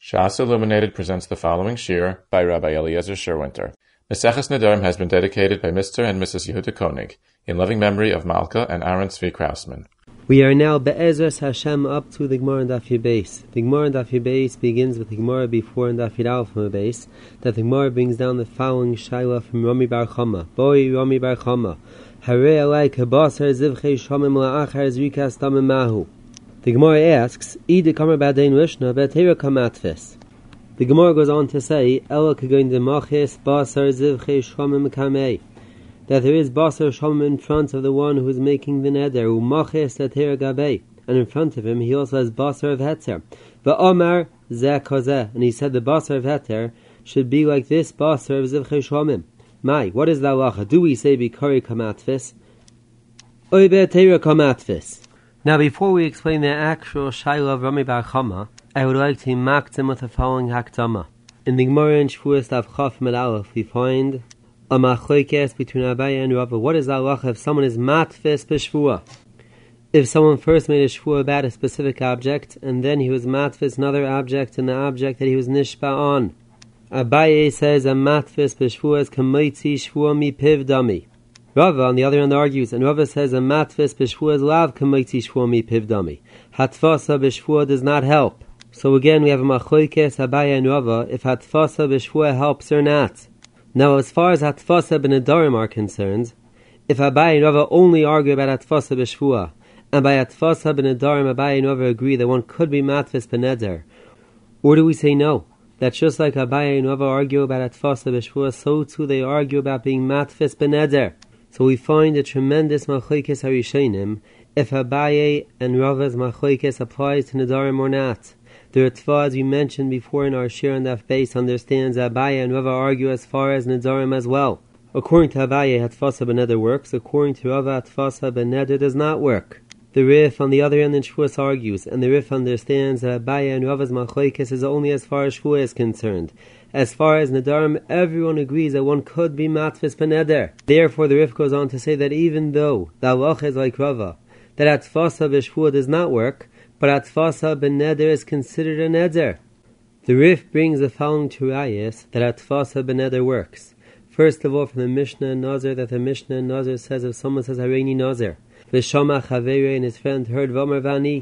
Shas Illuminated presents the following shir by Rabbi Eliezer Sherwinter. Maseches Nedarim has been dedicated by Mr. and Mrs. Yehuda Koenig in loving memory of Malka and Aaron Tzvi Krausman. We are now Be'ezras Hashem up to the Gemara and Daf Yud. The Gemara and Daf Yud begins with the Gemara before and Daf Yud Aleph from the that the Gemara brings down the following shaila from Rami Bar Chama. Boi Rami Bar Chama, Harei alai kabasar zivchei shamim la'achar zrikas damim mahu. The Gemara asks, Ida kamer b'adein lishna b'teira kamatfis. The Gemara goes on to say, Ela kagoin demachis basar zivchei shamim kamei, that there is basar shamim in front of the one who is making the neder, umachis l'teira gabei, and in front of him he also has basar of hetzer. V'omar zeh kozeh, and he said the basar of hetzer should be like this basar of zivchei shamim. Mai, what is the halacha? Do we say b'kari kamatfis? Oy b'teira kamatfis? Now, before we explain the actual shaila of Rami Bar Chama, I would like to maktim with the following hakdama. In the Gemara in Shavuos Daf Chaf Med Aleph, we find a machlokes between Abaye and Rava. What is the halacha if someone is matfis b'shvua? If someone first made a shvua about a specific object, and then he was matfis another object and the object that he was nishba on. Abaye says a matfis b'shvua is kamaitzi shvua mi piv dami. Rava, on the other hand, argues, and Rava says a matfis b'shvua is lav kamaitzi shvua mi pivdami. Hatfasa b'shvua does not help. So again, we have a machlokes Abaye and Rava if hatfasa b'shvua helps or not. Now, as far as hatfasa b'nedarim are concerned, if Abaye and Rava only argue about hatfasa b'shvua, and by hatfasa b'nedarim Abaye and Rava agree that one could be matfis b'neder, or do we say no? That just like Abaye and Rava argue about hatfasa b'shvua, so too they argue about being matfis b'neder. So we find a tremendous machlokes harishonim if Abaye and Rava's machlokes applies to Nedarim or not. The Ritva, as we mentioned before in our shir and Daf Beis, understands Abaye and Rava argue as far as Nedarim as well. According to Abaye, Hatfasa b'neder works. According to Rava, Hatfasa b'neder does not work. The Rif, on the other hand, in Shavuos argues, and the Rif understands that Abaye and Rava's machlokes is only as far as Shavuos is concerned. As far as Nedarim, everyone agrees that one could be matfis b'neder. Therefore, the Rif goes on to say that even though the halacha is like Rava, that Hatfasa b'shvua does not work, but Hatfasa b'neder is considered a neder. The Rif brings the following turayos that Hatfasa b'neder works. First of all, from the Mishnah and Nazir, that the Mishnah and Nazir says if someone says Hareini Nazir, V'shama Chavere and his friend heard V'amar Vani,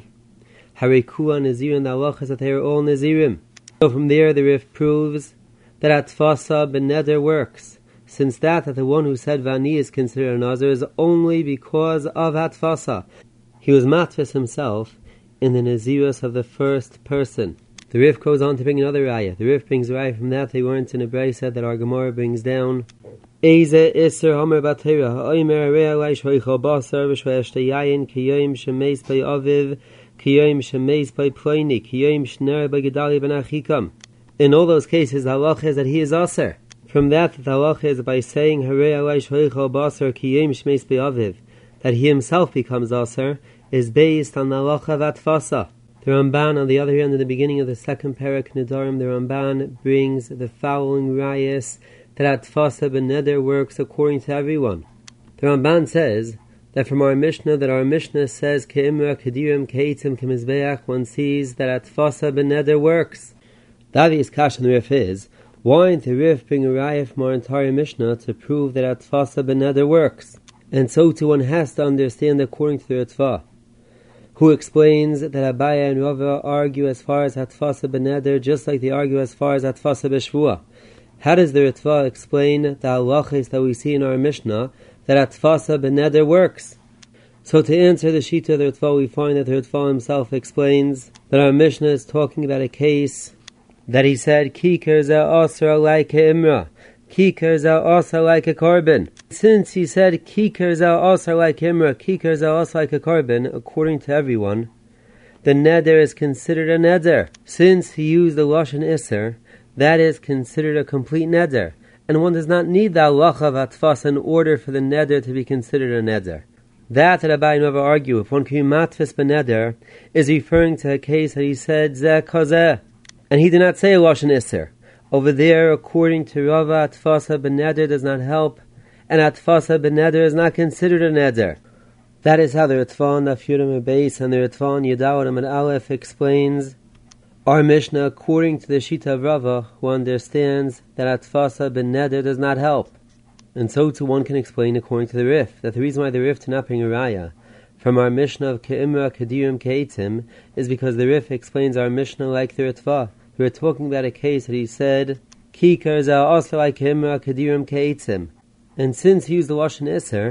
Harekua Nazirin, the halacha is that they are all Nazirim. So from there, the Rif proves that Hatfasa b'neder works, since that the one who said Vani is considered a Nazir is only because of Hatfasa. He was matfis himself in the Nazirus of the first person. The Rif goes on to bring another raya. The Rif brings a raya from that they weren't in a brayset that our Gemara brings down. Eze iser hamer batera ha'omer rea lai shveicha basar v'shvei yayin kiyayim shemeis by aviv kiyayim shemeis by ploini kiyayim shner by gedali ben achikam. In all those cases, the halacha is that he is aser. From that, the halacha is by saying harei alai shveicha basar kiyayim shemeis by aviv, that he himself becomes aser, is based on the halacha of Hatfasa. The Ramban, on the other hand, in the beginning of the second parak Nedarim, the Ramban brings the following rayas that Hatfasa b'neder works according to everyone. The Ramban says that from our Mishnah, says Ke'imra kedirim ke'itzim kemizbeach, one sees that Hatfasa b'neder works. The obvious kash on the Rif is, why didn't the Rif bring a raya from our entire Mishnah to prove that Hatfasa b'neder works? And so too one has to understand according to the Ritva, who explains that Abaye and Rava argue as far as Hatfasa b'neder, just like they argue as far as Hatfasa b'shvua. How does the Ritva explain the halachas that we see in our Mishnah that Hatfasa b'neder works? So to answer the shita of the Ritva, we find that the Ritva himself explains that our Mishnah is talking about a case that he said, Kikar zeh asra like imra, Kikar zeh asra like a carbon. Since he said Kikar zeh asra like imra, Kikar zeh asra like a carbon, according to everyone, the neder is considered a neder. Since he used the lashon iser, that is considered a complete neder, and one does not need the halacha of Hatfasa in order for the neder to be considered a neder. That Abaye and Rava argue, if one can be matfis b'neder, is referring to a case that he said zeh kozeh, and he did not say a lashon iser. Over there, according to Rava, Hatfasa b'neder does not help, and Hatfasa b'neder is not considered a neder. That is how the Ritva on Daf Yud Amud Beis and the Ritva on Yud Aleph and Aleph explains Our Mishnah, according to the Shita of Rava, who understands that Atfasa ben Neder does not help. And so too one can explain according to the Rif, that the reason why the Rif to not bring a Raya from our Mishnah of Ke'imra Kedirim Ke'itzim is because the Rif explains our Mishnah like the Ritva. We're talking about a case that he said, Kikar Zah Aslai Ke'imra Kedirim Ke'itzim. And since he used the Lashon Isser,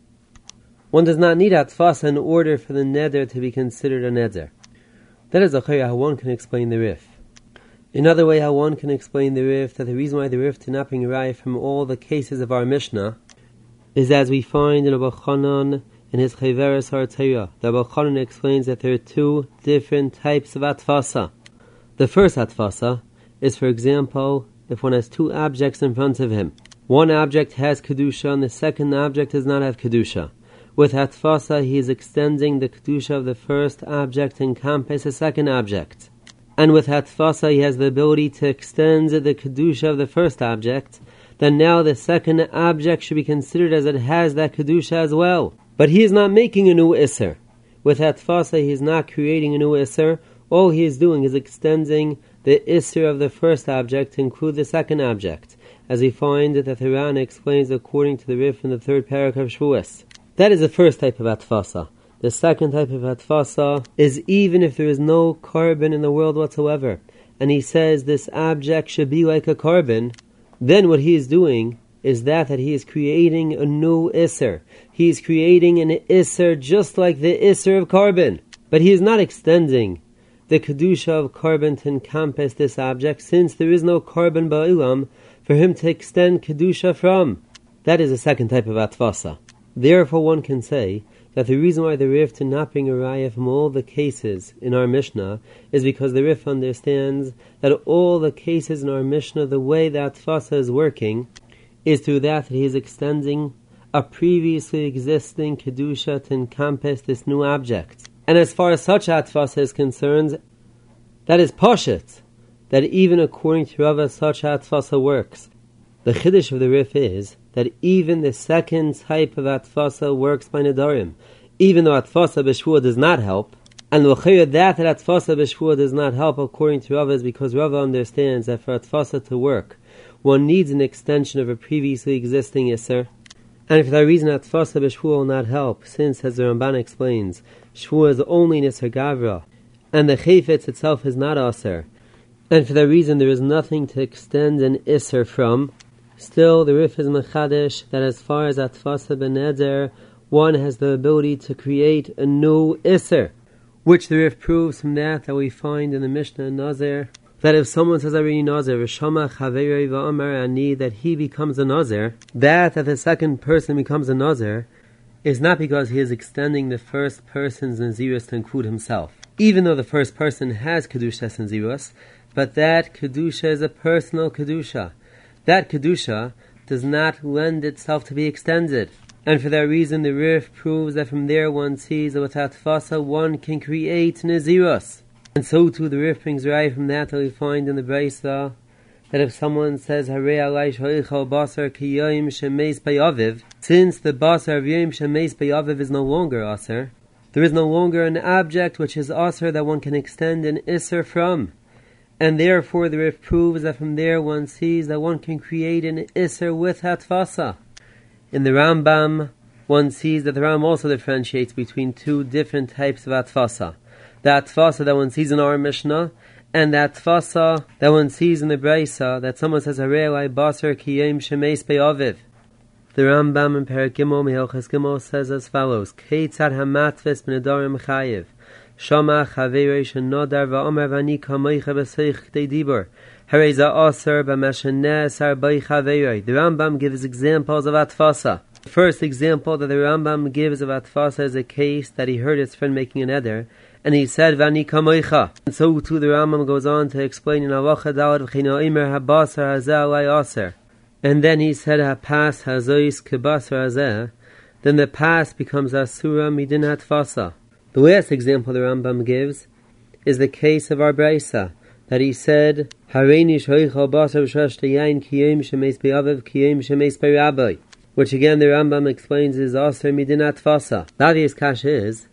one does not need Atfasa in order for the Neder to be considered a Neder. That is how one can explain the Rif. Another way how one can explain the Rif, that the reason why the Rif to not bring a Raya from all the cases of our Mishnah is as we find in Abba Chanan in his Chayveres HaTorah. The Abba Chanan explains that there are two different types of Atfasa. The first Atfasa is, for example, if one has two objects in front of him. One object has Kedusha and the second object does not have Kedusha. With Atfasa, he is extending the Kedusha of the first object and encompass the second object. And with Atfasa, he has the ability to extend the Kedusha of the first object. Then now the second object should be considered as it has that Kedusha as well. But he is not making a new Isser. With Atfasa, he is not creating a new Isser. All he is doing is extending the Isser of the first object to include the second object, as we find that the Rana explains according to the Rif in the third paragraph of Shavuos. That is the first type of Atfasa. The second type of Atfasa is even if there is no carbon in the world whatsoever, and he says this object should be like a carbon, then what he is doing is that he is creating a new Isser. He is creating an Isser just like the Isser of carbon. But he is not extending the Kedusha of carbon to encompass this object, since there is no carbon ba'ilam for him to extend Kedusha from. That is the second type of Atfasa. Therefore one can say that the reason why the Rif to not bring a Raya from all the cases in our Mishnah is because the Rif understands that all the cases in our Mishnah, the way that Atfasa is working, is through that he is extending a previously existing Kedusha to encompass this new object. And as far as such Atfasa is concerned, that is Poshet, that even according to Rava such Atfasa works. The Chiddush of the Rif is that even the second type of Atfasa works by Nedarim. Even though Atfasa B'Shvuah does not help, and that Atfasa B'Shvuah does not help according to Rava is because Rava understands that for Atfasa to work, one needs an extension of a previously existing Isser. And for that reason Atfasa B'Shvuah will not help, since, as the Ramban explains, Shvuah is only an Isser Gavra, and the Chayfetz itself is not Aser. And for that reason there is nothing to extend an Isser from. Still, the Rif is Mechadesh that as far as Atfasa ben Neder, one has the ability to create a new Isser, which the Rif proves from that we find in the Mishnah Nazir, that if someone says Arini Nazir, V'shama Chaverei V'amar Ani, that he becomes a Nazir, that the second person becomes a Nazir, is not because he is extending the first person's Nazirus to include himself. Even though the first person has Kedushas Nazirus, but that Kedusha is a personal Kedusha. That Kedusha does not lend itself to be extended. And for that reason the Rif proves that from there one sees that with Atfasa one can create Nazirus. And so too the Rif brings right from that we find in the Brisa, that if someone says Harei alai shoichal basar ki yom shemeis bayaviv, since the basar of yom shemeis bayaviv is no longer aser, there is no longer an object which is aser that one can extend an Isser from. And therefore the Rif proves that from there one sees that one can create an Isser with Atfasa. In the Rambam, one sees that the Rambam also differentiates between two different types of Atfasa. The Atfasa that one sees in our Mishnah, and the Atfasa that one sees in the Brisa, that someone says, Harei alai basar ki yom shemeis be'aviv. The Rambam in Perek Gimel, Mehilchas Gimel, says as follows, Keitzad hamatves b'nedarim chayiv. Shama Chaverei Shenodar Va'omer Vani Kamoicha B'Seich K'dei Dibur Harei Za'aser B'Masheneh Sar B'I Chaverei. The Rambam gives examples of Atfasa. The first example that the Rambam gives of Atfasa is a case that he heard his friend making an eder, and he said Vani Kamoicha. And so too the Rambam goes on to explain in Halacha Daled V'Chino Imer Habasar Hazeh Alai Aser. And then he said Hapas Hazois K'Basar Hazeh. Then the pas becomes Asura Midin Atfasa. The last example the Rambam gives is the case of our Brisa, that he said, Hareini shoichal basar b'shresh yain kiyim shemeis be'aviv kiyim shemeis be'rabbi, which again the Rambam explains is aser midin atfasa. The obvious kasha is,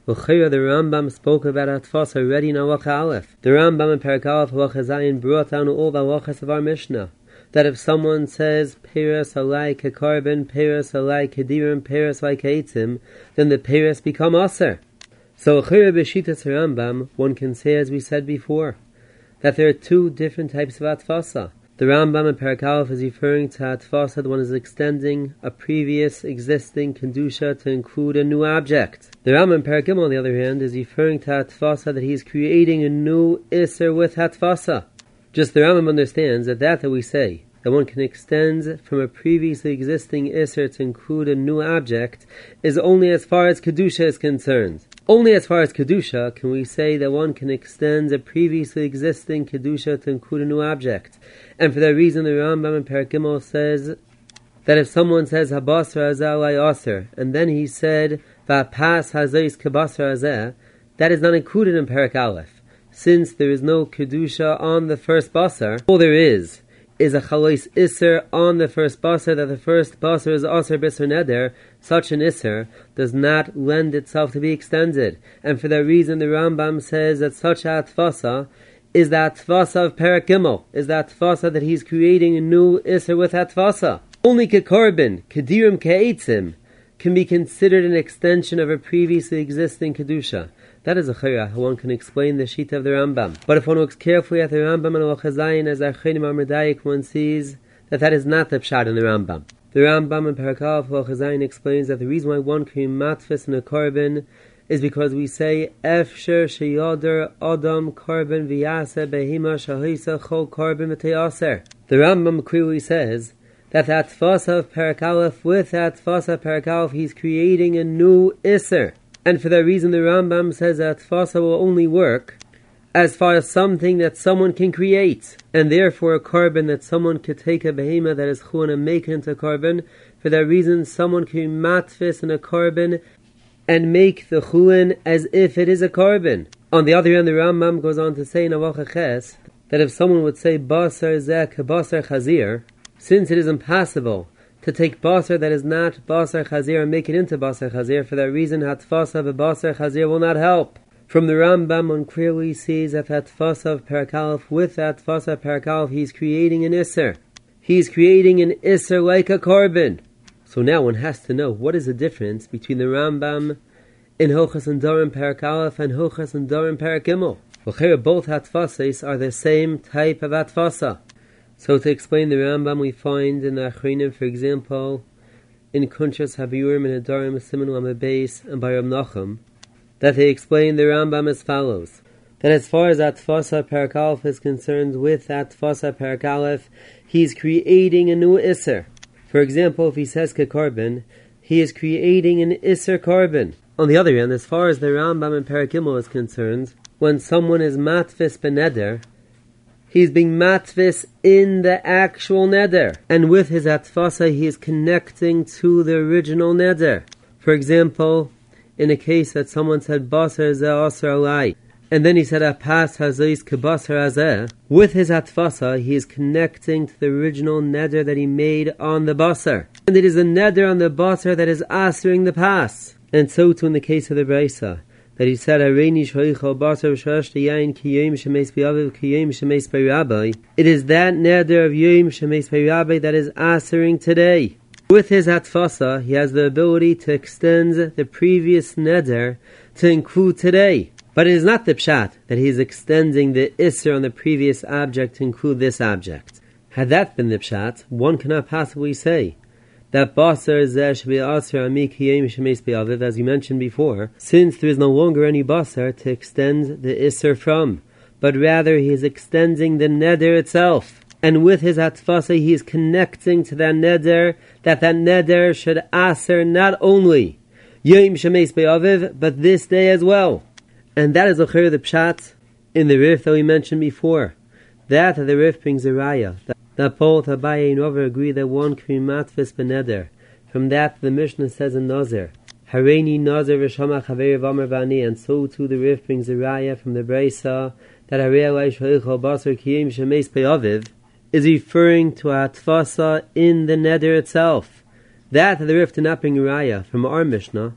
L'chira, the Rambam spoke about Atfasa already in Halacha Aleph. The Rambam in Perek Aleph Halacha Zayin brought down all the halachas of our Mishnah. That if someone says Peres alai kekarbon, Peres alai kedirim, Peres alai keitzim, then the Peres become aser. So l'chira b'shitas Rambam, one can say, as we said before, that there are two different types of Atfasa. The Rambam in Perek Aleph is referring to Atfasa, the one is extending a previous existing Kedusha to include a new object. The Rambam in Perek Gimel, on the other hand, is referring to Atfasa, that he is creating a new Isser with Atfasa. Just the Rambam understands that we say, that one can extend from a previously existing Isser to include a new object, is only as far as Kedusha is concerned. Only as far as Kedusha can we say that one can extend a previously existing Kedusha to include a new object. And for that reason, the Rambam in Perek Gimel says that if someone says Habasar Hazeh alai aser, and then he said Va'pas Hazeh kabasar Hazeh, that is not included in Perek Aleph. Since there is no Kedusha on the first Basar, all there is a Chalois Isser on the first Basar, that the first Basar is Aser B'Isser Neder. Such an Isser does not lend itself to be extended. And for that reason, the Rambam says that such Atfasa is the Atfasa of Perek Gimel, is the Atfasa that he's creating a new Isser with Atfasa. Only Kekarbon, Kedirim Ke'etzim, can be considered an extension of a previously existing Kedusha. That is a chayra, how one can explain the Shita of the Rambam. But if one looks carefully at the Rambam and Halacha Zayin, as Achronim Amardayik, one sees that is not the pshat in the Rambam. The Rambam in Perek Aleph Halacha Zayin explains that the reason why one can matfis in a carbon is because we say Efsher sheyader Adam carbon v'yase behima shahisa chol carbon v'teyaser. The Rambam clearly says that the Atfasa of Perek Aleph, with the Atfasa of Perek Aleph, he's creating a new Isser. And for that reason, the Rambam says that Atfasa will only work as far as something that someone can create, and therefore a carbon that someone could take a behema that is chuan and make it into a carbon. For that reason, someone can matfis in a carbon and make the chuan as if it is a carbon. On the other hand, the Rambam goes on to say in Halacha Ches that if someone would say basar zeh kabasar chazir, since it is impossible to take basar that is not basar chazir and make it into basar chazir, for that reason Hatfasa of a basar chazir will not help. From the Rambam, one clearly sees that Hatfasa of Perek Aleph, with Hatfasa of Perek Aleph, he's creating an Isser. He's creating an Isser like a carbon. So now one has to know, what is the difference between the Rambam in Hilchos Nedarim Perek Aleph and Hilchos Nedarim Perek Gimel? Well, both Hatfasas are the same type of Hatfasa. So to explain the Rambam, we find in the Achronim, for example, in Kunshas Habiurim and Nedarim Siman Lamed Beis and by Rab Nachum, that they explain the Rambam as follows: that as far as Atfasa Perek Aleph is concerned, with Atfasa Perek Aleph, he's creating a new Isser. For example, if he says Kekarbon, he is creating an Isser carbon. On the other hand, as far as the Rambam in Perek Gimel is concerned, when someone is matfis beneder, he's being matfis in the actual neder. And with his atfasa, he is connecting to the original neder. For example, in a case that someone said, basar zeh asar alai, and then he said, apas hazais kabasar hazeh, with his atfasa, he is connecting to the original neder that he made on the basar. And it is a neder on the basar that is asering the pas. And so too in the case of the Breisa, that he said, it is that neder of Yom Shemeis Bei Rabbi that is asering today. With his atfasa, he has the ability to extend the previous neder to include today. But it is not the pshat that he is extending the isser on the previous object to include this object. Had that been the pshat, one cannot possibly say that basar zeh sheb'asar ami kiyem shemeis be'aviv, as you mentioned before, since there is no longer any basar to extend the isser from, but rather he is extending the neder itself. And with his atfasa, he is connecting to that neder, that neder should aser not only yom shemeis be'aviv, but this day as well. And that is the pshat in the Rif that we mentioned before. That the Rif brings a raya, that both Abaye and Rava agree that one can be matfis beneder. From that, the Mishnah says in Nazir, Hareini Nazir v'shama chaveri v'amar v'ani, and so too the Rif brings a raya from the Breisa that Harei alai shalichal basar kiyem shemeis be'aviv is referring to Atfasa in the neder itself. That the Rif did not bring a raya from our Mishnah,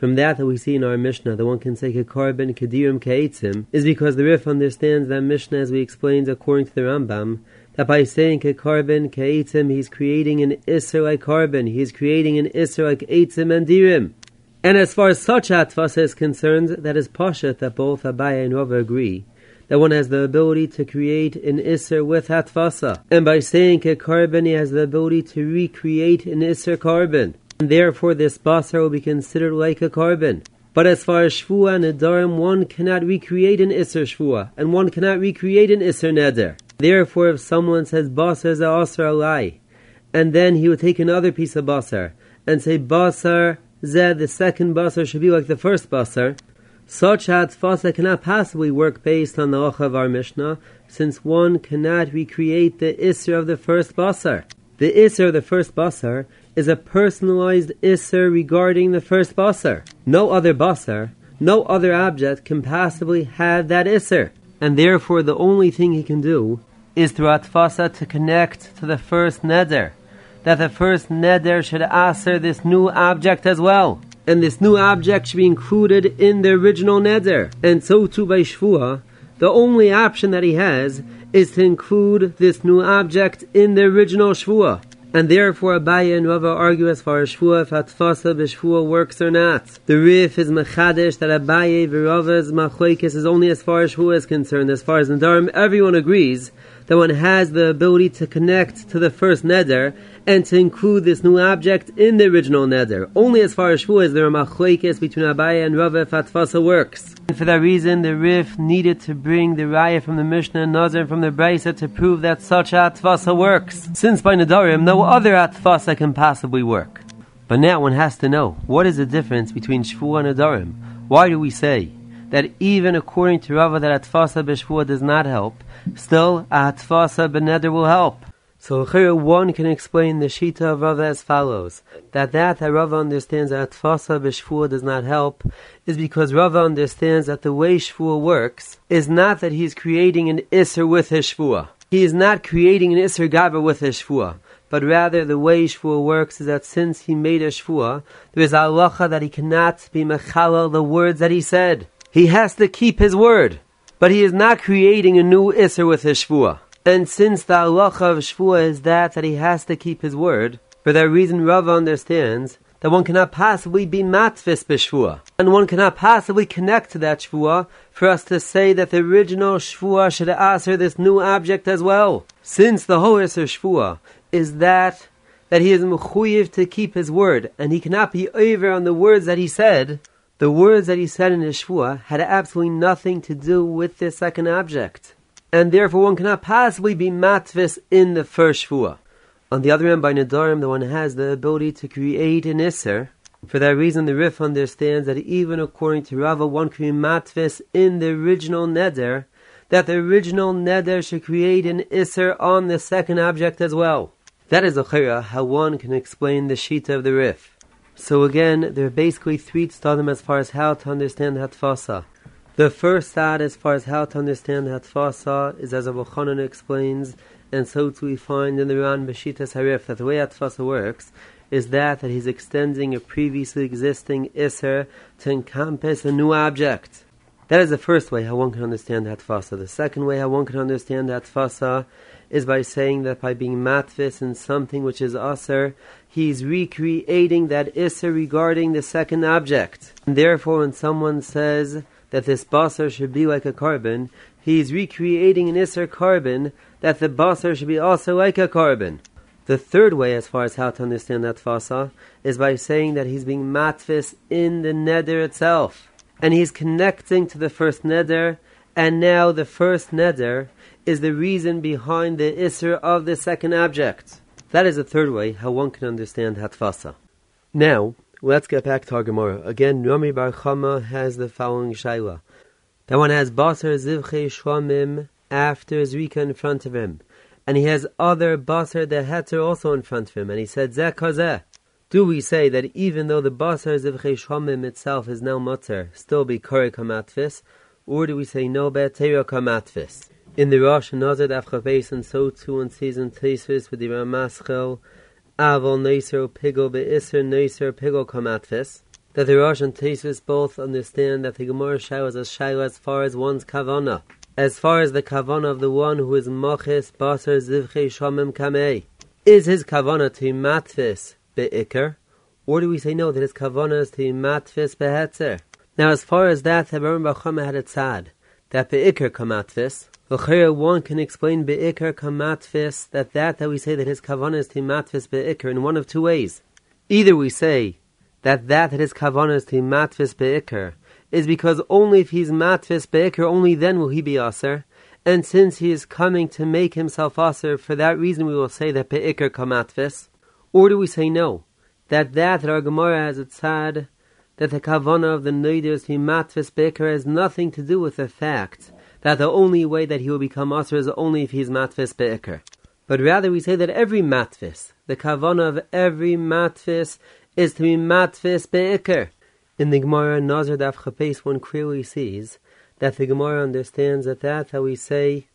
from that we see in our Mishnah that one can say Kekarben, Kedirim, Keitzim, is because the Rif understands that Mishnah, as we explained according to the Rambam, that by saying Kekarben, Keitzim, he's creating an Isser like carbon, he's creating an Isser like Eitzim and Dirim. And as far as such Atfasa is concerned, that is Pashat that both Abaye and Rava agree that one has the ability to create an Isser with Atfasa. And by saying Kekarben, he has the ability to recreate an Isser carbon. And therefore this Basar will be considered like a carbon. But as far as Shvua and Nedarim, one cannot recreate an Isser Shvua, and one cannot recreate an Isser Neder. Therefore, if someone says Basar Za'asar Alai, and then he would take another piece of Basar, and say Basar Zeh, the second Basar should be like the first Basar, such Atfasa cannot possibly work based on the Ocha of our Mishnah, since one cannot recreate the Isser of the first Basar. The Isser of the first Basar is a personalized Isser regarding the first Basar. No other Basar, no other object can possibly have that Isser. And therefore the only thing he can do is through Atfasa to connect to the first Neder, that the first Neder should aser this new object as well. And this new object should be included in the original Neder. And so too by Shvua, the only option that he has is to include this new object in the original Shvua. And therefore Abaye and Rava argue as far as Shvua, if Atfasa b'Shvua works or not. The Rif is Mechadesh that Abaye v'Rava's Machlokes is only as far as Shvua is concerned. As far as Nedarim, everyone agrees that one has the ability to connect to the first Neder and to include this new object in the original Neder. Only as far as Shvua is there a Machlokes between Abaye and Rava if Atfasa works. And for that reason, the Rif needed to bring the Raya from the Mishnah and Nazir from the Brisa to prove that such Atfasa works, since by Nedarim no other Atfasa can possibly work. But now one has to know, what is the difference between Shvua and Nedarim? Why do we say that even according to Rava that Atfasa b'Shvua does not help, still Atfasa b'Neder will help? So one can explain the Shita of Rava as follows, that Rava understands that Atfasa b'Shvua does not help is because Rava understands that the way Shvua works is not that he's creating an Isser with his Shvua. He is not creating an Isser Gabra with his Shvua, but rather the way Shvua works is that since he made a Shvua, there is a halacha that he cannot be mechalal the words that he said. He has to keep his word, but he is not creating a new Isser with his Shvua. And since the halacha of Shvua is that he has to keep his word, for that reason Rava understands that one cannot possibly be matfis b'Shvua, and one cannot possibly connect to that Shvua for us to say that the original Shvua should aser this new object as well. Since the whole Isser Shvua is that he is mechuyev to keep his word, and he cannot be over on the words that he said. The words that he said in his Shvua had absolutely nothing to do with this second object, and therefore one cannot possibly be matvis in the first Shvua. On the other hand, by Nedarim, the one has the ability to create an Isser. For that reason, the Rif understands that even according to Rava, one can be matvis in the original Neder, that the original Neder should create an Isser on the second object as well. That is how one can explain the Shita of the Rif. So again, there are basically three tzadim as far as how to understand Hatfasa. The first tzad as far as how to understand Hatfasa is as Abu Chanan explains, and so too we find in the Ran Beshitas Harif that the way Hatfasa works is that he's extending a previously existing Isser to encompass a new object. That is the first way how one can understand Hatfasa. The second way how one can understand Hatfasa is by saying that by being matvis in something which is aser, he's recreating that Isser regarding the second object. And therefore when someone says that this basar should be like a carbon, he's recreating an Isser carbon, that the basar should be also like a carbon. The third way as far as how to understand Hatfasa is by saying that he's being matvis in the neder itself. And he's connecting to the first neder, and now the first neder is the reason behind the Isser of the second object. That is the third way how one can understand Hatfasa. Now, let's get back to our Gemara. Again, Rami Bar Chama has the following shaila. That one has Basar Zivchei Shwamim after Zrika in front of him. And he has other Basar Deheter also in front of him. And he said, Zeh Kazeh. Do we say that even though the Basar Zivchei Shwamim itself is now Mutter, still be Korek HaMatfis? Or do we say no Be'terok HaMatfis? In the Rosh Nazir Afchabeis, and so too in season Teisvis with the Ramaschel, Avol Neisser Pigol Be'isser Neisser Pigol Kamatvis. that the Rosh and Tosfos both understand that the Gemara Shaila is a Shaila as far as one's Kavanah, as far as the Kavanah of the one who is Moches Basar Zivchei Shomim Kamei. Is his Kavanah to Matfis Be'ikr, or do we say no, that his Kavanah is to Matfis Be'hetzer? Now as far as that, the Rambam Bar Chama had a tzad, that Be'ikr Kamatfis, one can explain Be'ikr Kamatfis, that we say that his Kavanah is to Matfis Be'ikr in one of two ways. Either we say that his kavanah is to matfis be'ikr is because only if he's matfis be'ikr, only then will he be aser, and since he is coming to make himself aser, for that reason we will say that be'ikr kamatfis. Or do we say no, that our Gemara has a tzad, that the kavanah of the neider is to matfis be'ikr has nothing to do with the fact that the only way that he will become aser is only if he's matfis be'ikr. But rather we say that every matfis, the kavanah of every matfis, is to be matfis be'ikr. In the Gemara Nazar Daf Chapes, one clearly sees that the Gemara understands that we say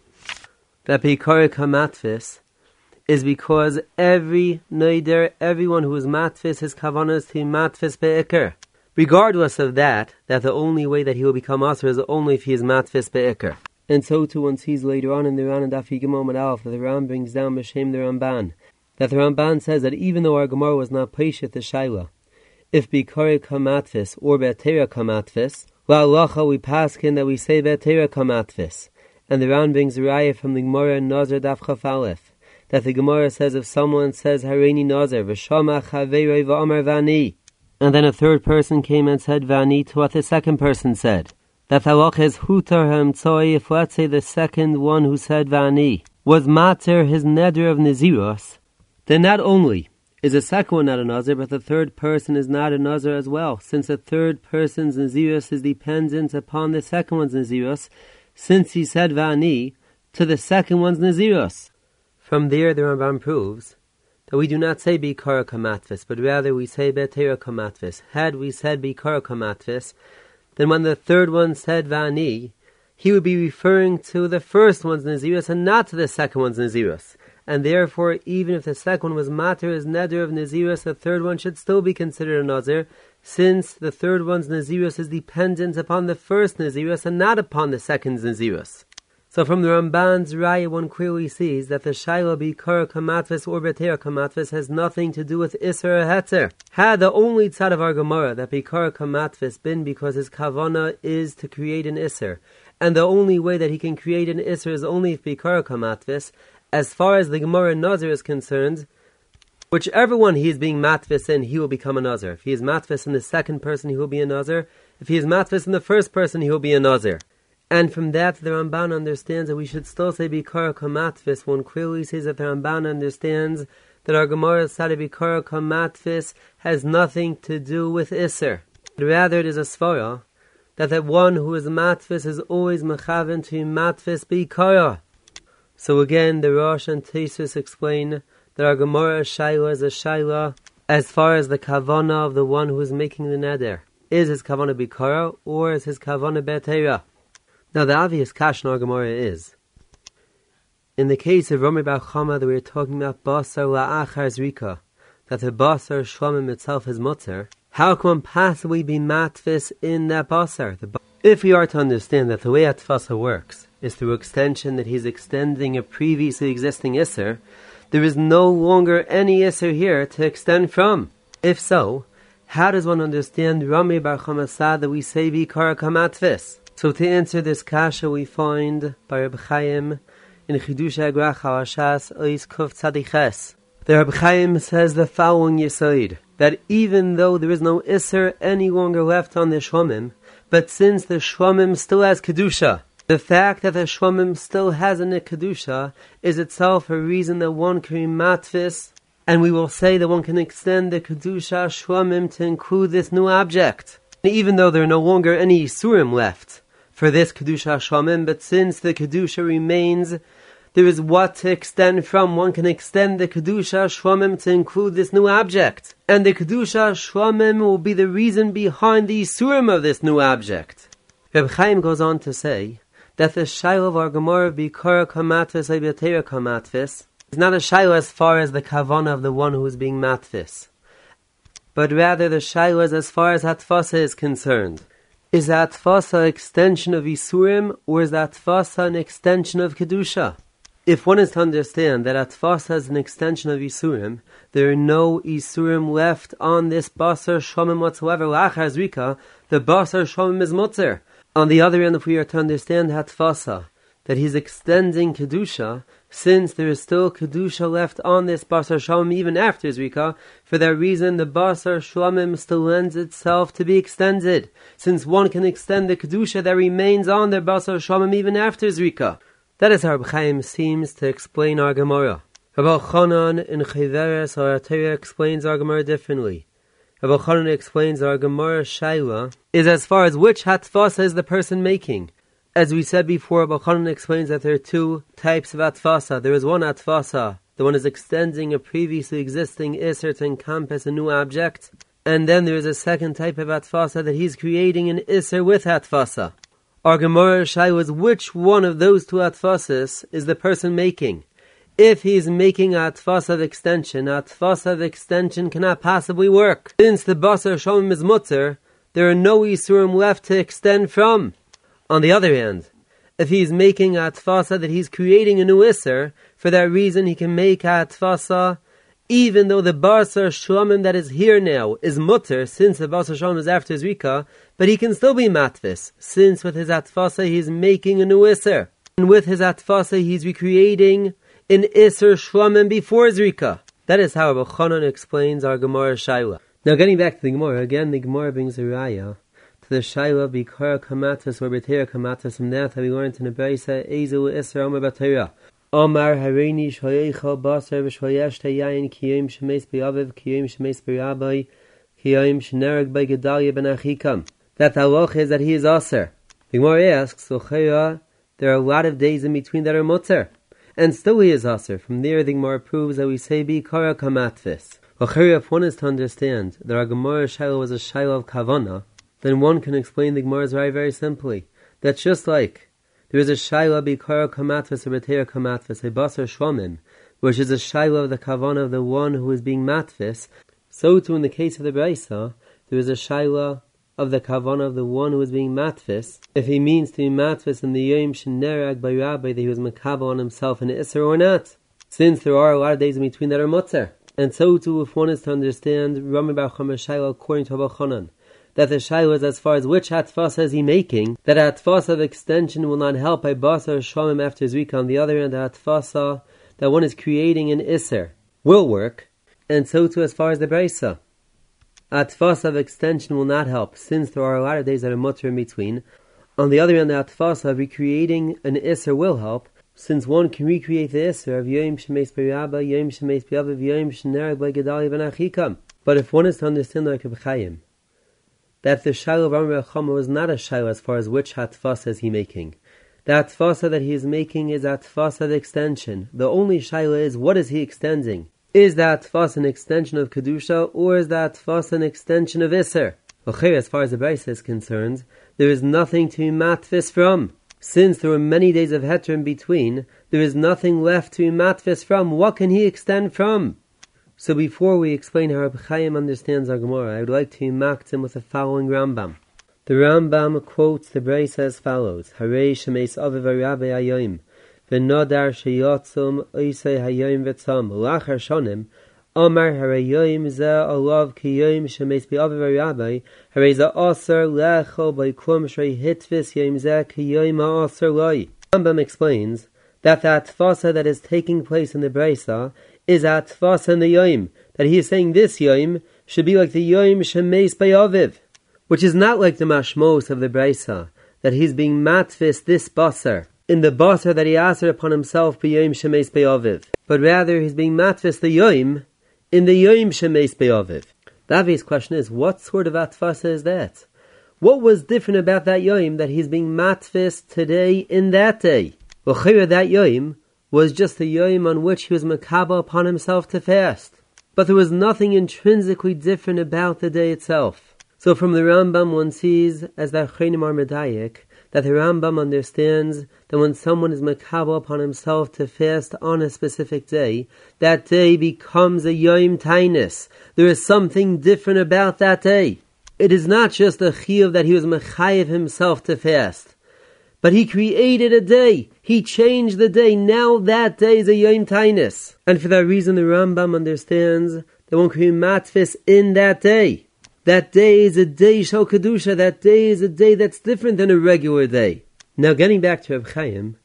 that be'ikar kamatfis is because every neider, everyone who is matfis, his kavanah is to be matfis be'ikr. Regardless of that the only way that he will become aser is only if he is matfis be'ikr. And so too one sees later on in the Ran and Daf Yigimon Aleph that the Ram brings down B'Shem the Ramban, that the Ramban says that even though our Gemara was not Peishit the Shaila, if Bikari Kamatfis or Be'atera Kamatfis, La'alacha we paskin that we say Be'atera Kamatfis. And the Ran brings a raya from the Gemara Nazar Daf Chaf Aleph, that the Gemara says if someone says Hareini Nazar, V'shama Chaveirei V'amar Vani, and then a third person came and said Vani to what the second person said, that the halach is hutar ha'emtzoi if let's say the second one who said Vani was mater his neder of Naziros, then not only is the second one not a Nazir, but the third person is not a Nazir as well, since the third person's Nazirus is dependent upon the second one's Nazirus, since he said Vani to the second one's Nazirus. From there the Rambam proves that we do not say Bikara Kamatvis, but rather we say Betera Kamatvis. Had we said Bikara Kamatvis, then when the third one said Vani, he would be referring to the first one's Nazirus and not to the second one's Nazirus. And therefore, even if the second one was mater as neder of Nazirus, the third one should still be considered a Nazir, since the third one's Nazirus is dependent upon the first Nazirus and not upon the second's Nazirus. So from the Ramban's Raya, one clearly sees that the Shaila Bikara Kamatvis or Betera Kamatvis has nothing to do with Isser or Hetzer. Had the only tzad of our Gemara that Bikara Kamatvis been because his kavanah is to create an Isser, and the only way that he can create an Isser is only if Bikara Kamatvis, as far as the Gemara Nazir is concerned, whichever one he is being matvis in, he will become a Nazir. If he is matvis in the second person, he will be a Nazir. If he is matvis in the first person, he will be a Nazir. And from that, the Ramban understands that we should still say Bikara Kamatvis. One clearly says that the Ramban understands that our Gemara Sadi Bikara Kamatvis has nothing to do with Isser. Rather, it is a svara that the one who is matvis is always mechaven to matvis Bikara. So again, the Rosh and Tosfos explain that our Gemara Shaila is a Shaila as far as the kavanah of the one who is making the neder. Is his kavanah Bikara or is his kavanah Betera? Now the obvious kash in our Gemara is, in the case of Rami Bar Chama that we are talking about Basar La'achar Zrika, that the Basar Shlamim itself is Mutzer, how can one possibly be matvis in that Basar? If we are to understand that the way Atfasa works is through extension, that he's extending a previously existing Isser, there is no longer any Isser here to extend from. If so, how does one understand Rami Bar Chama Sad that we say Bikara Kamatvis? So to answer this kasha we find by Reb Chaim in Chidush Agrach Hawashas Ois Kuf Tzadiches. The Reb Chaim says the following Yesod, that even though there is no Isser any longer left on the Shomim, but since the Shomim still has Kedusha, the fact that the Shomim still has a Kedusha is itself a reason that one can be matvis, and we will say that one can extend the Kedusha Shomim to include this new object. And even though there are no longer any Yisurim left for this Kedusha Shomim, but since the Kedusha remains, there is what to extend from. One can extend the Kedusha Shomim to include this new object. And the Kedusha Shomim will be the reason behind the Yisurim of this new object. Reb Chaim goes on to say that the Shaila of our Gemara Bikara Kamatvis Betera Kamatvis is not a Shaila as far as the kavanah of the one who is being matvis. but rather the shaila is as far as Hatfasa is concerned. Is Hatfasa an extension of Isurim, or is Hatfasa an extension of Kedusha? If one is to understand that Hatfasa is an extension of Isurim, there are no Isurim left on this Basar Shomim whatsoever. Lachar Zrika, the Basar Shomim is Mutzer. On the other end, if we are to understand Hatfasa, that he's extending Kedusha, since there is still Kedusha left on this Basar Shomim even after Zrika, for that reason the Basar Shomim still lends itself to be extended, since one can extend the Kedusha that remains on their Basar Shomim even after Zrika. That is how Reb Chaim seems to explain our Gemara. Rabbi Chanan in Chiveres or Torah explains our Gemara differently. Rabbi Chanan explains our Gemara Shaila is as far as which Hatfasa is the person making. As we said before, Rabbi Chanan explains that there are two types of Hatfasa. There is one Hatfasa, the one is extending a previously existing Isser to encompass a new object. And then there is a second type of Hatfasa that he's creating an Isser with Hatfasa. Our Gemara Shai was which one of those two Hatfasas is the person making. If he is making a Hatfasa of extension cannot possibly work. Since the Basar Shomim is Mutzer, there are no Isurim left to extend from. On the other hand, if he is making a Hatfasa that he's creating a new Isser, for that reason he can make a Hatfasa even though the Basar Shomim that is here now is Mutter, since the Basar Shomim is after Zrika, but he can still be Matvis, since with his Hatfasa he is making a new Isser. And with his Hatfasa he is recreating an Isser Shomim before Zrika. That is how Rabbi Chanan explains our Gemara Shaila. Now getting back to the Gemara, again the Gemara brings a raya to the Shaila Bikara Kamatas or Betera Kamatas, from that we learned in the Beisa Ezu Isser Omer Batera. Omar Hareini Shoyecha Basar V'Shoyesh Tayayin Kiyim Shemes B'Aviv Kiyim Shemes B'Rabbi Kiyim Shnereg by Gedalia Ben Achikam. That halach is that he is aser. The Gemara asks, L'chera, there are a lot of days in between that are mutter, and still he is aser. From there the Gemara proves that we say B'Kara Kamatvis. L'chera, if one is to understand that our Gemara Shaila was a Shaila of Kavana, then one can explain the Gemara's very, very simply. That's just like there is a Shaila B'Kara Kamatvis or B'Teira Kamatvis, a Basar Shomim, which is a Shaila of the Kavana of the one who is being Matvis. So too in the case of the Braisa, there is a Shaila of the Kavana of the one who is being Matvis, if he means to be Matvis in the Yom Shenerag by Rabbi, that he was Makaba on himself in Isser or not, since there are a lot of days in between that are Mutter. And so too if one is to understand Rami Bar Chama Shaila according to Rabbi Chanan, that the Shaila is as far as which Hatfasa is he making, that Hatfasa of extension will not help by Basar Shomim after Zrika. On the other hand, the Hatfasa that one is creating in Isser will work, and so too as far as the Braisa. Hatfasa of extension will not help, since there are a lot of days that are mutter in between. On the other hand, the Hatfasa of recreating an Isser will help, since one can recreate the Isser of Yom Shemes B'Rabba, Yom Shemes B'Aviv, Yom Shenereg by Gedalia Ben Achikam. But if one is to understand like Reb Chaim, that the Shaila of Rami Bar Chama was not a Shaila as far as which Hatfasa is he making. The Hatfasa that he is making is Hatfasa of extension. The only Shaila is, what is he extending? Is the Hatfasa an extension of Kedusha, or is the Hatfasa an extension of Isser? As far as the Braisa is concerned, there is nothing to be matvis from. Since there were many days of Heter in between, there is nothing left to be matvis from. What can he extend from? So before we explain how Reb Chaim understands our Gemara, I would like to be maktim with the following Rambam. The Rambam quotes the Braisa as follows: Harei shemes aviv harabe hayoim, v'nodar sheyotzum oisei hayoim v'tzam, lachar shonim, Omar harayoim ze alav kiyoim shemes be'aviv harabe, harei ze aser lecho by klum shrei hitvis yoim ze kiyoim ha'aser loi. Rambam explains that the Hatfasa that is taking place in the Braisa is Hatfasa in the Yom, that he is saying this Yom should be like the Yom Shemes B'Aviv, which is not like the Mashmos of the Braisa, that he's being matvis this Basar, in the Basar that he asked upon himself B'Yom Shemes B'Aviv, but rather he's being matvis the Yom in the Yom Shemes B'Aviv. The obvious question is, what sort of Hatfasa is that? What was different about that Yom that he's being matvis today in that day? Well, that Yom was just the Yom on which he was makaba upon himself to fast. But there was nothing intrinsically different about the day itself. So from the Rambam one sees, as the Achronim are medayik, that the Rambam understands that when someone is makabel upon himself to fast on a specific day, that day becomes a Yom Tainis. There is something different about that day. It is not just a chiyuv that he was mechayev himself to fast, but he created a day. He changed the day. Now that day is a Yom Tainis. And for that reason, the Rambam understands that one can be matfis in that day. That day is a day shel kedusha. That day is a day that's different than a regular day. Now, getting back to Reb Chaim,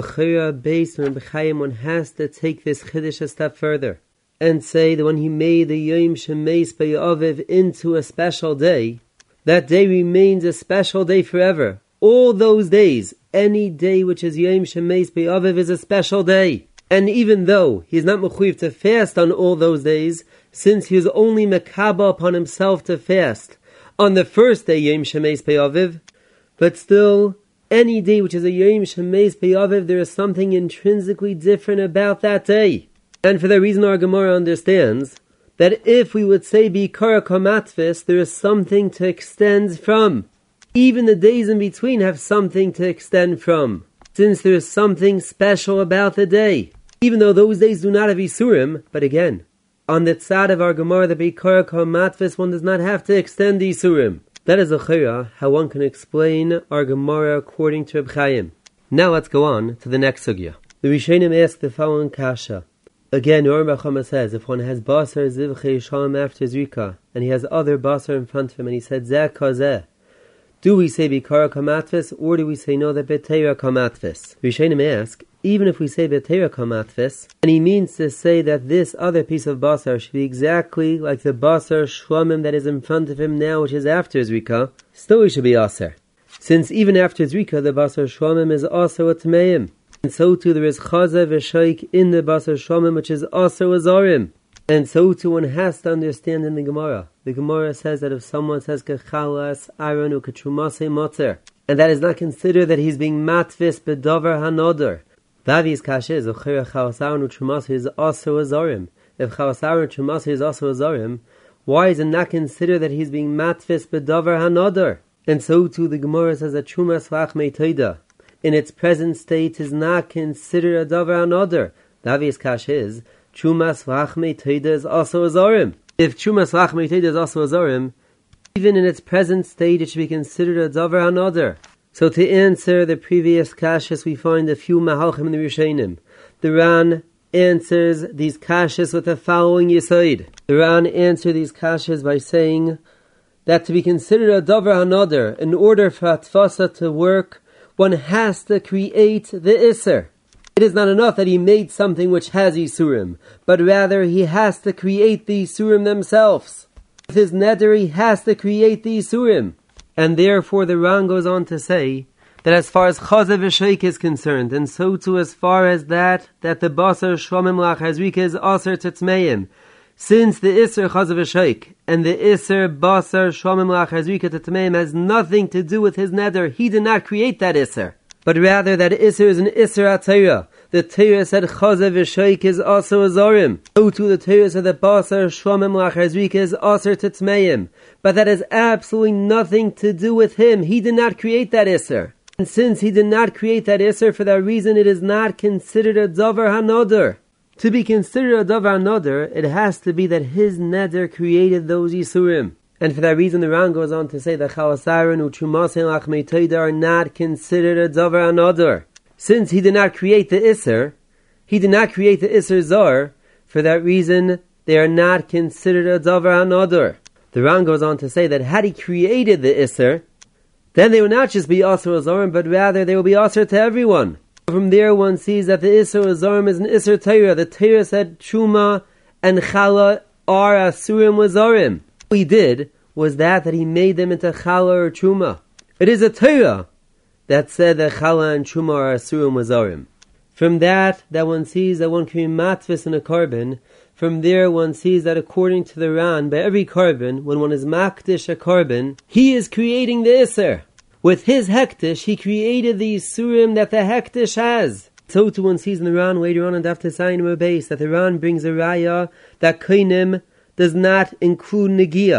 based on Reb Chaim, one has to take this chiddush a step further and say that when he made the Yom Shemeis B'Aviv into a special day, that day remains a special day forever. All those days, any day which is Yom Shemeis B'Aviv is a special day. And even though he's not mechuyev to fast on all those days, since he was only mekabel upon himself to fast on the first day Yom Shemeis B'Aviv, but still, any day which is a Yom Shemeis B'Aviv, there is something intrinsically different about that day. And for that reason, our Gemara understands that if we would say Bikar Kamatvis, there is something to extend from. Even the days in between have something to extend from, since there is something special about the day. Even though those days do not have Isurim, but again, on the tzad of our Gemara, the Bikar Kamatvis, one does not have to extend the Isurim. That is a chayra, how one can explain our Gemara according to Reb Chaim. Now let's go on to the next sugya. The Rishonim ask the following kasha. Again, Yoram Bachama says, if one has basar zivchei shalom after zrika, and he has other basar in front of him, and he said zeh kazeh, do we say bikara kamatvis, or do we say no, that beteira kamatvis? Rishonim ask, even if we say beteira kamatvis, and he means to say that this other piece of basar should be exactly like the basar shlamim that is in front of him now, which is after zrika, still he should be aser. Since even after zrika, the basar shlamim is also a tmeim. And so too there is chaza v'shaik in the basar shlamim, which is also a zarim. And so too one has to understand in the Gemara. The Gemara says that if someone says kechalas aron uketrumasei moter, and that is not considered that he's being matvis bedavar hanodar. Vavi's kasha is ochera chalas aron uketrumasei is also a zarim. If chalas aron uketrumasei is also a zarim, why is it not considered that he's being matvis bedavar hanodar? And so too the Gemara says that trumas lachmei toida in its present state is not considered a davar hanodar. Vavi's kasha is Chumas Lachmei Teda is also a Zorim. If Chumas Lachmei Teda is also a Zorim, even in its present state it should be considered a Dover Hanodar. So to answer the previous kashas, we find a few Mahalchim in the Rishonim. The Ran answers these kashas with the following Yisoid. The Ran answers these kashas by saying that to be considered a Dover Hanodar, in order for Atfasa to work, one has to create the Isser. It is not enough that he made something which has Yisurim, but rather he has to create the Yisurim themselves. With his neder, he has to create the Yisurim. And therefore the Ran goes on to say that as far as Chazav v'Shaik is concerned, and so too as far as that the Basar Shlamim Lachazrika is Aser Tetzmeim, since the Isser Chazav v'Shaik and the Isser Basar Shlamim Lachazrika Tetzmeim has nothing to do with his neder, he did not create that Isser. But rather that Isser is an Isser HaTorah. The Torah said Chazav v'Shaik is also a Zorim. So too the Torah said that Basar Shlamim Lachazrika is Aser Tetzmeim. But that has absolutely nothing to do with him. He did not create that Isser. And since he did not create that Isser, for that reason it is not considered a Dover HaNodar. To be considered a Dover HaNodar, it has to be that his neder created those Yisurim. And for that reason, the Ran goes on to say that Chalas Aron u'Trumasen Lachmei Toida are not considered a Dover Hanodar. Since he did not create the Isser, he did not create the Isser Zor, for that reason, they are not considered a Dover Hanodar. The Ran goes on to say that had he created the Isser, then they would not just be Asr Azorim, but rather they will be Asr to everyone. From there one sees that the Isser Azorim is an Isser Torah. The Torah said Truma and Chala are Asurim Azorim. What he did was that he made them into Chala or Truma. It is a Torah that said that Chala and Truma are Asurim Azorim. From that one sees that one can be matvis in a carbon. From there one sees that according to the Ran, by every carbon, when one is makdish a carbon, he is creating the Isser. With his hektish, he created the Yisurim that the hektish has. So too one sees in the Ran later on in Daf Tesayim base that the Ran brings a raya that Kainim does not include Negiah.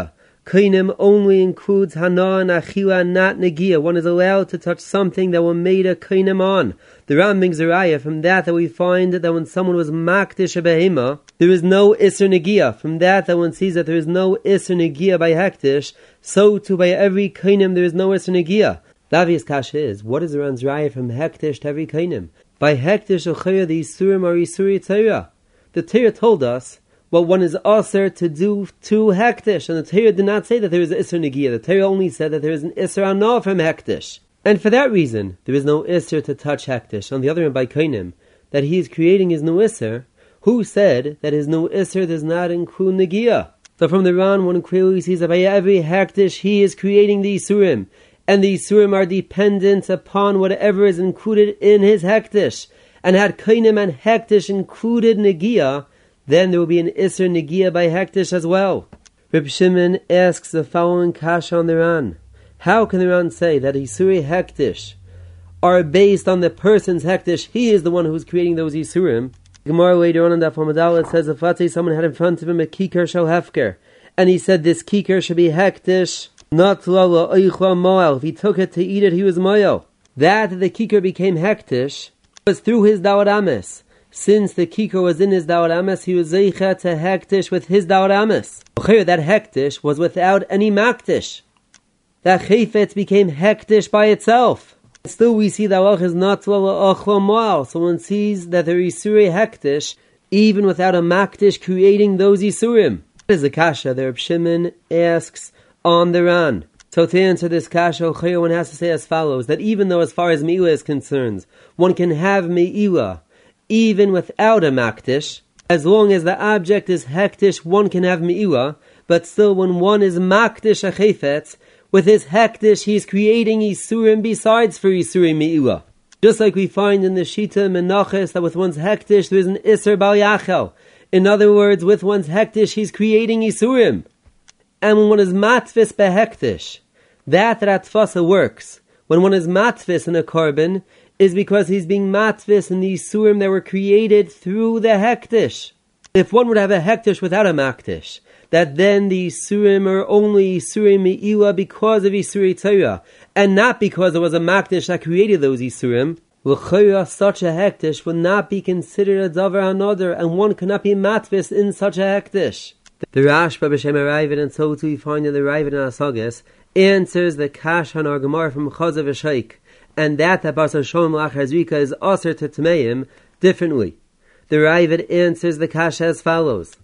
Kainim only includes hana and achila, not negia. One is allowed to touch something that will made a kainim on. The Ram brings a raya from that we find that when someone was makdish a behema, there is no iser negia. From that one sees that there is no iser negia by hektish, so too by every kainim there is no iser negia. The obvious kasha is, what is the Ram's raya from hektish to every kainim? By hektish ochaya the isurim are isuri Torah. The Torah told us what one is aser to do to hektish, and the Torah did not say that there is an iser negia. The Torah only said that there is an iser anah from hektish, and for that reason there is no iser to touch hektish. On the other hand, by kainim, that he is creating his no iser, who said that his no iser does not include negia? So from the Ran, one clearly sees that by every hektish he is creating the isurim, and the isurim are dependent upon whatever is included in his hektish. And had kainim and hektish included negia, then there will be an iser negia by hektish as well. Reb Shimon asks the following kasha on the Ran. How can the Ran say that isuri hektish are based on the person's hektish? He is the one who is creating those isurim. Gemara later on in that Hamadal it says, if let's say someone had in front of him a kikar shel hefker, and he said this kikar should be hektish, not lala oichla moel. If he took it to eat it, he was moel. That the kikar became hektish was through his dawad ames. Since the kikar was in his dawad ames, he was zeicha to hektish with his dawad ames. That hektish was without any maktish. That chayfetz became hektish by itself. Still we see that halach is not achla moal. So one sees that there is isuri hektish even without a maktish creating those isurim. That is the kasha that Reb Shimon asks on the Ran. So to answer this kasha, one has to say as follows, that even though as far as me'ilah is concerned, one can have me'ilah even without a maktish, as long as the object is hektish, one can have me'ilah, but still when one is maktish a chayfetz, with his hektish he is creating isurim besides for isurim me'ilah. Just like we find in the Shita Menachos that with one's hektish there is an iser bal yachel. In other words, with one's hektish he's creating isurim. And when one is matfis behektish, that atfasa works. When one is matfis in a carbon, is because he's being matfis in the isurim that were created through the hektish. If one would have a hektish without a maktish, that then the isurim are only isurim me'ilah because of isuri Torah, and not because there was a maktish that created those isurim, l'chayra such a hektish would not be considered a davar another, and one cannot be matfis in such a hektish. The Rashba b'shem Ravid, and so too we find in the Ravid and Asagas, answers the kash on our Gemara from Chazav Shaykh, and that basar shom lachazrika is aser to tmeim differently. The Ravid answers the kash as follows: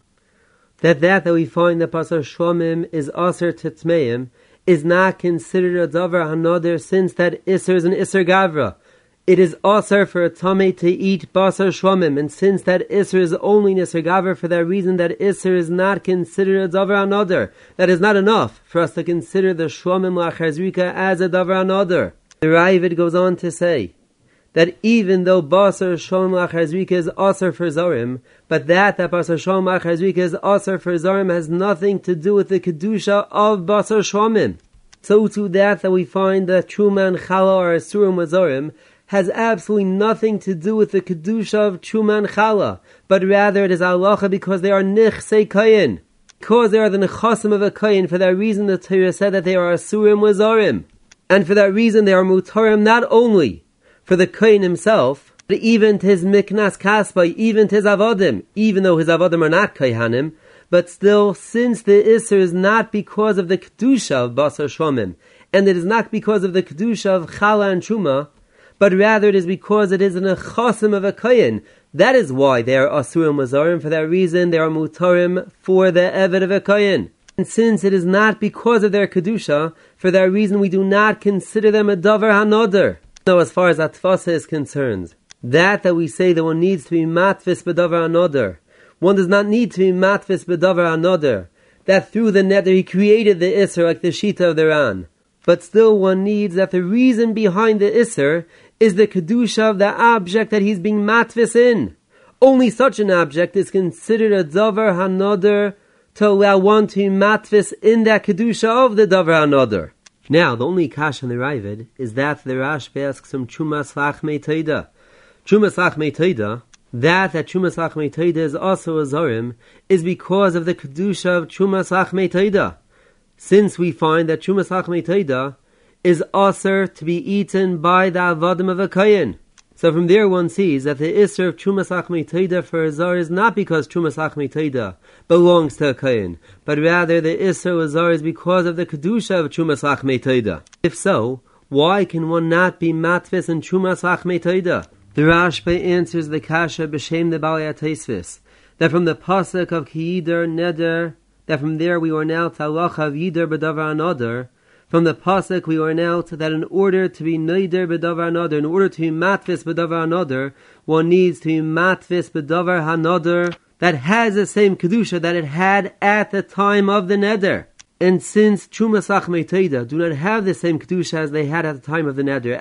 that we find that basar shomim is aser to tmeim is not considered a davar hanoder, since that iser is an iser gavra. It is aser for a tamei to eat basar shomim, and since that iser is only an iser gavra, for that reason that iser is not considered a davar hanoder. That is not enough for us to consider the shomim lachazrika as a davar hanoder. The Ravid goes on to say that even though basar shom lachazrika is aser for zarim, but that basar shom lachazrika is aser for zarim has nothing to do with the kedusha of basar shomim. So too that we find that truma and chala are asurim with zarim has absolutely nothing to do with the kedusha of truma and chala, but rather it is halacha because they are nichsei kayin, because they are the nechasim of a kayin. For that reason the Torah said that they are asurim with zarim. And for that reason they are mutarim not only for the kohen himself, but even to his miknas kaspa, even to his avodim, even though his avodim are not kohanim, but still, since the iser is not because of the kedusha of basar shomim, and it is not because of the kedusha of chala and truma, but rather it is because it is an echasim of a kohen. That is why they are asurim mazarim. For that reason they are mutarim for the eved of a kohen. And since it is not because of their kedusha, for that reason we do not consider them a davar hanoder. Now, as far as atfasa is concerned, that we say that one needs to be matfis b'davar hanoder, one does not need to be matfis b'davar hanoder. That through the neder he created the iser like the shita of the Ran. But still one needs that the reason behind the iser is the kedusha of the object that he's being matfis in. Only such an object is considered a davar hanoder to allow one to be matfis in that kedusha of the davar hanoder. Now, the only kash in the Ravid is that the Rashba asks him chumas lachmei toida. Chumas lachmei toida, that chumas lachmei toida is also a zarim, is because of the kedusha of chumas lachmei toida. since we find that Trumas Achmei Toida is aser to be eaten by the avodim of a kohen. So from there one sees that the Isser of Trumas Achmei Toida for a Zar is not because Trumas Achmei Toida belongs to a kohen, but rather the Isser of Zar is because of the Kedusha of Trumas Achmei Toida. If so, why can one not be matvis in Trumas Achmei Toida? The Rashba answers the Kasha b'shem the Balei HaTosfos, that from the pasuk of Ki Yider Neder, that from there we are now to halacha of Yider b'davar another. From the pasuk we are now to that in order to be neider b'davar another, in order to be matvis b'davar another, one needs to be matvis b'davar hanother that has the same kedusha that it had at the time of the neder. And since Trumas Achmei Toida do not have the same kedusha as they had at the time of the neder,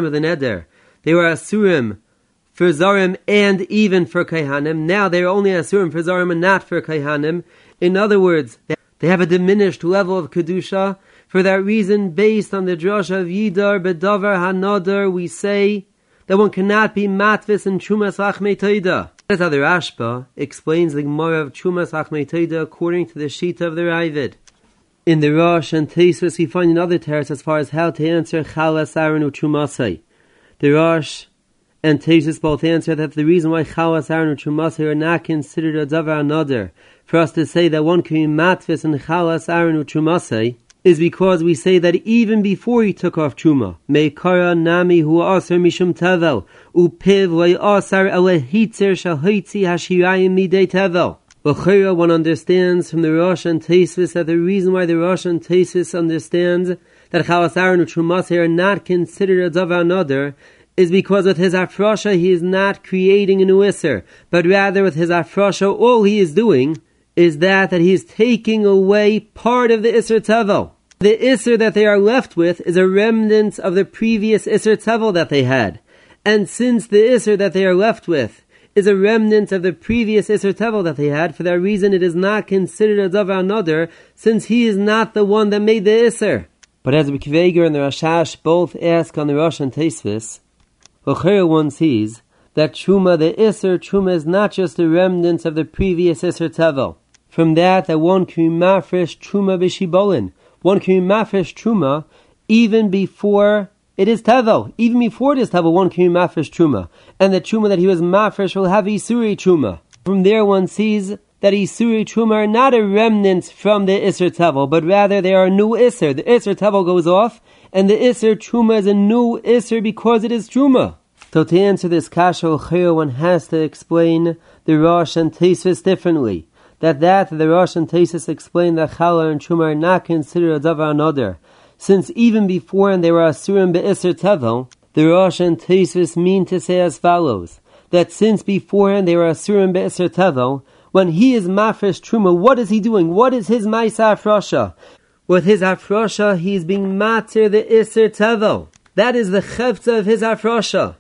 they were asurim for zarim and even for kaihanim. Now they are only asurim for zarim and not for kaihanim. In other words, they have a diminished level of kedusha. For that reason, based on the drasha of Yidar B'davar Hanodar, we say that one cannot be matvis in Trumas Achmei Toida. That's how the Rashba explains the Gemara of Trumas Achmei Toida according to the Shita of the Ravid. In the Rosh and Tosfos, we find another teretz as far as how to answer Chalas Aaron or Trumasai. The Rosh and Tosfos both answer that the reason why Chalas Aaron or Trumasai are not considered a Davar Hanodar, for us to say that one can be matvis in Chalas Aaron or Trumasai, is because we say that even before he took off Truma, Meikara Nami hu asar mishum tevel, upiv loy asar ele hitzer shalhoitzi hashirayim midei tevel. L'chira, one understands from the Rosh and Tosfos that the reason why the Rosh and Tosfos understands that Chalas Aaron and Trumasai are not considered a davar another is because with his afrosha he is not creating a new Isser, but rather with his afrosha all he is doing is that he is taking away part of the Isser Tevel. The Isser that they are left with is a remnant of the previous Isser Tevel that they had. And since the Isser that they are left with is a remnant of the previous Isser Tevel that they had, for that reason it is not considered a davar another, since he is not the one that made the Isser. But as the Kveger and the Rashash both ask on the Rosh and Tosfos, one sees that Truma, the Isser Truma, is not just the remnants of the previous Isser Tevel. From that one can mafresh Truma b'shibolin. One can mafresh Truma even before it is Tevel. Even before it is Tevel, one can mafresh Truma. And the Truma that he was mafresh will have Isuri Truma. From there one sees that Isuri Truma are not a remnant from the Isser Tevel, but rather they are a new Isser. The Isser Tevel goes off, and the Isser Truma is a new Isser because it is Truma. So to answer this kasha, one has to explain the Rosh and Tosfos differently. That the Rosh and Tosfos explain that Chala and Truma are not considered a davar another. Since even before they were asurim be'isser tevel, the Rosh and Tosfos mean to say as follows, that since beforehand they were asurim be'isser tevel, when he is mafresh Truma, what is he doing? What is his ma'isa afrosha? With his afrosha, he is being matir the isser tevel. That is the chefza of his afrosha.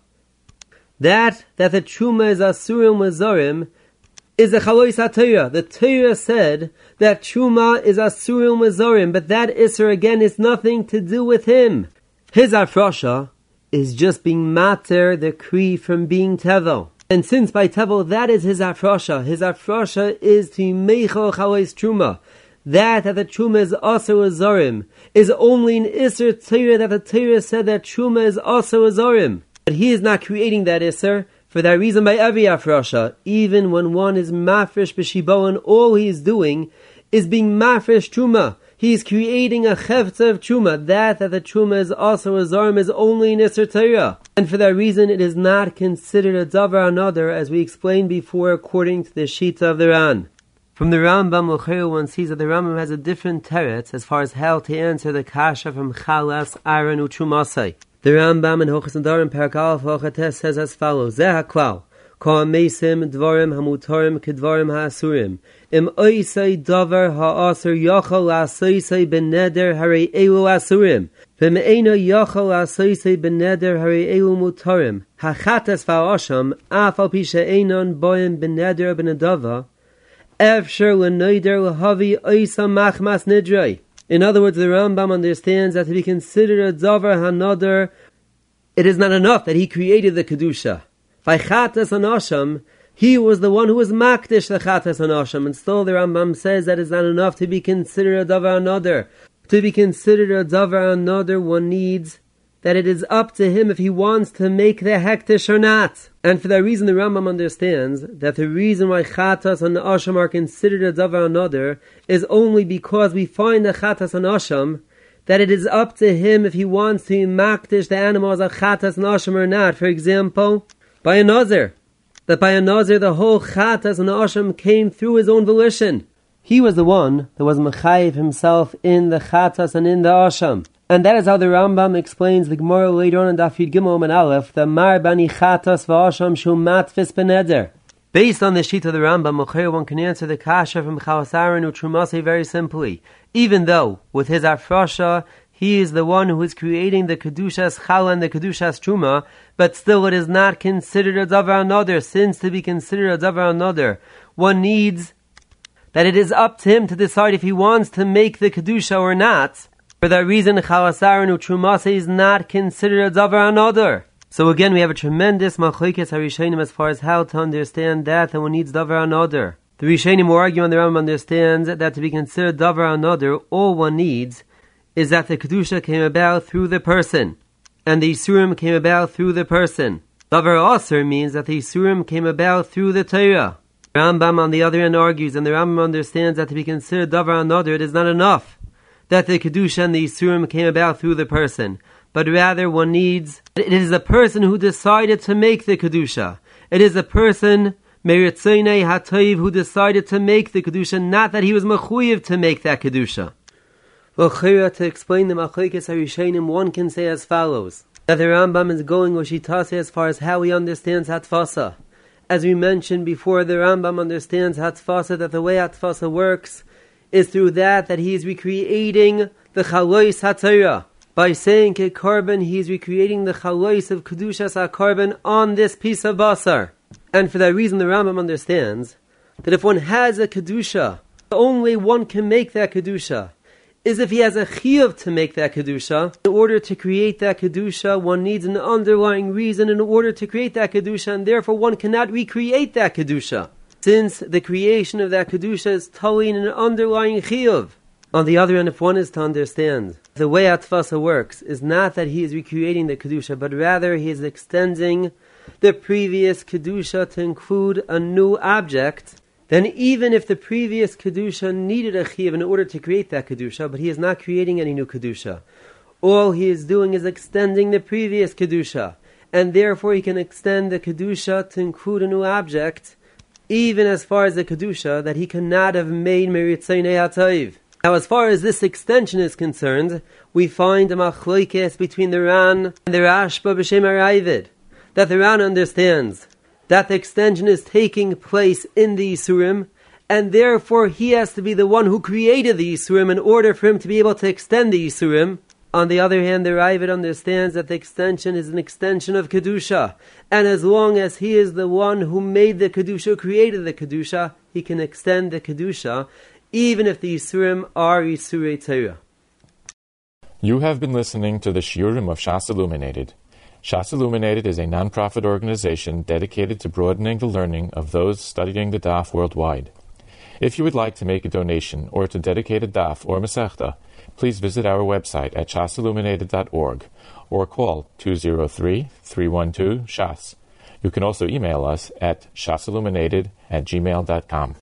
That the Truma is asurim mazorim, is the Chalois HaTorah. The Torah said that Truma is Asurim Mazorim, but that Isser again is nothing to do with him. His Afrosha is just being mater the Kri from being Tevel. And since by Tevel that is his Afrosha is to Meichel Chalois Truma. That the Truma is also Azorim is only an Isser Torah that the Torah said that Truma is also Azorim. But he is not creating that Isser. For that reason, by every afrosha, even when one is mafresh b'shibon, all he is doing is being mafresh truma. He is creating a chefza of truma. That the truma is also a zarm is only in Isser Torah. And for that reason, it is not considered a davar another, as we explained before, according to the Shita of the Ran. From the Rambam, one sees that the Rambam has a different teretz as far as how to answer the kasha from Chalas Aaron U'Trumasai. The Rambam in Hochas Nedarim Perek Aleph Hochates says as follows: Zeh haklal, kol mesim dvarim hamutarim kedvarim haasurim. Im oisei davar haasur yachal la'asoisei beneder harei elu asurim. V'im eino yachal la'asoisei beneder harei elu mutarim. Hachates va'asham af al pi she'einon boim beneder benedava. Efsher l'noider l'havi oisa machmas nidrei. In other words, the Rambam understands that to be considered a davar hanodar, it is not enough that he created the kedusha. By chatas anasham, he was the one who was makdish the chatas anasham, and still the Rambam says that it's not enough to be considered a davar hanodar. To be considered a davar another, one needs that it is up to him if he wants to make the hektish or not. And for that reason, the Rambam understands that the reason why chatas and asham are considered a davar another is only because we find the chatas and asham that it is up to him if he wants to makdish the animals of chatas and asham or not. For example, by a nazir, that by a nazir the whole chatas and asham came through his own volition. He was the one that was mechayiv himself in the chatas and in the asham. And that is how the Rambam explains the Gemara later on in Daf Yud Gimel and Aleph, the Mar Bani Chatas v'Asham Shu Matfis Beneder. Based on the sheet of the Rambam, one can answer the kasha from Chalas Aaron or Trumasi very simply. Even though, with his Afrasha, he is the one who is creating the Kedushas Chala and the Kedushas Truma, but still it is not considered a davar another, since to be considered a davar another, one needs that it is up to him to decide if he wants to make the Kedusha or not. For that reason, Chalas Aaron or Trumasi is not considered a davar another. So again, we have a tremendous machlokes harishonim as far as how to understand that one needs davar another. The Rishonim will argue, and the Rambam understands that to be considered davar another, all one needs is that the Kedusha came about through the person, and the Yisurim came about through the person. Davar Aser means that the Yisurim came about through the Torah. Rambam on the other end argues, and the Rambam understands that to be considered davar another, it is not enough that the Kedusha and the Yisurim came about through the person, but rather one needs, it is the person who decided to make the Kedusha. It is the person, Meritzonei HaToiv, who decided to make the Kedusha, not that he was mechuyev to make that Kedusha. Well, to explain the machlokes harishonim, one can say as follows, that the Rambam is going Oshitase as far as how he understands Hatfasa. As we mentioned before, the Rambam understands Hatfasa, that the way Hatfasa works is through that he is recreating the Chalois HaTorah. By saying Kekarban, he is recreating the Chalois of Kedushas HaKarban on this piece of Basar. And for that reason, the Rambam understands that if one has a Kedusha, the only one can make that Kedusha is if he has a chiyuv to make that Kedusha. In order to create that Kedusha, one needs an underlying reason in order to create that Kedusha, and therefore one cannot recreate that Kedusha, since the creation of that Kedusha is totally in an underlying chiyuv. On the other hand, if one is to understand the way Atfasa works is not that he is recreating the Kedusha, but rather he is extending the previous Kedusha to include a new object, then even if the previous Kedusha needed a Chiyuv in order to create that Kedusha, but he is not creating any new Kedusha, all he is doing is extending the previous Kedusha, and therefore he can extend the Kedusha to include a new object, even as far as the Kedusha that he cannot have made Meritzonei HaToiv. Now, as far as this extension is concerned, we find a machlokes between the Ran and the Rashba b'Shem HaRavid, that the Ran understands that the extension is taking place in the Yisurim, and therefore he has to be the one who created the Yisurim in order for him to be able to extend the Yisurim. On the other hand, the Ravid understands that the extension is an extension of Kedusha, and as long as he is the one who made the Kedusha, created the Kedusha, he can extend the Kedusha, even if the Yisurim are Yisurei Torah. You have been listening to the Shiurim of Shas Illuminated. Shas Illuminated is a non-profit organization dedicated to broadening the learning of those studying the Daf worldwide. If you would like to make a donation or to dedicate a Daf or Masechta, please visit our website at shasilluminated.org or call 203-312-SHAS. You can also email us at shasilluminated@gmail.com.